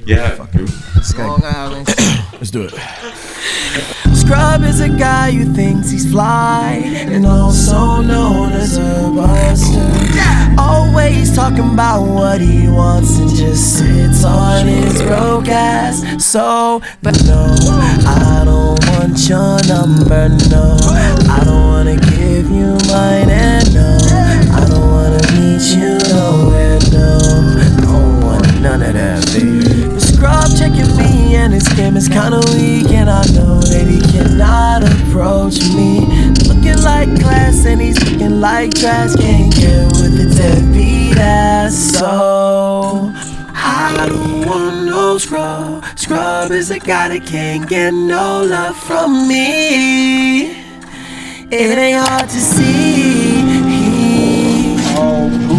Yeah. Long Island. Let's do it. Scrub is a guy who thinks he's fly and also known as a buster. Always talking about what he wants and just sits on his broke ass. So, but no, I don't want your number, no. I don't wanna give you mine, and no, I don't wanna meet you nowhere, no. I don't want none of that, baby. The scrub checking me and his game is kinda weak, and I know that he cannot approach me. Looking like class and he's looking like trash. Can't get with the deadbeat ass, so I don't want no scrub. Scrub is a guy that can't get no love from me. It ain't hard to see.